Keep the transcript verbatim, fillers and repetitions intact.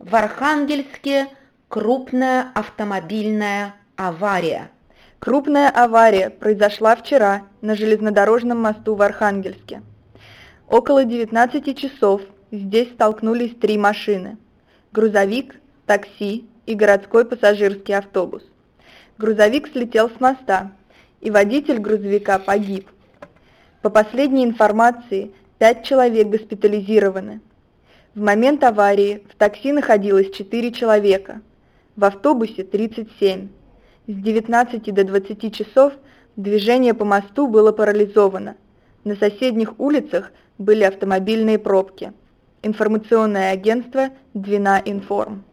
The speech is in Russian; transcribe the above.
В Архангельске крупная автомобильная авария. Крупная авария произошла вчера на железнодорожном мосту в Архангельске. Около девятнадцати часов здесь столкнулись три машины: грузовик, такси и городской пассажирский автобус. Грузовик слетел с моста, и водитель грузовика погиб. По последней информации, пять человек госпитализированы. В момент аварии в такси находилось четыре человека, в автобусе тридцать семь. С девятнадцати до двадцати часов движение по мосту было парализовано. На соседних улицах были автомобильные пробки. Информационное агентство Двина Информ.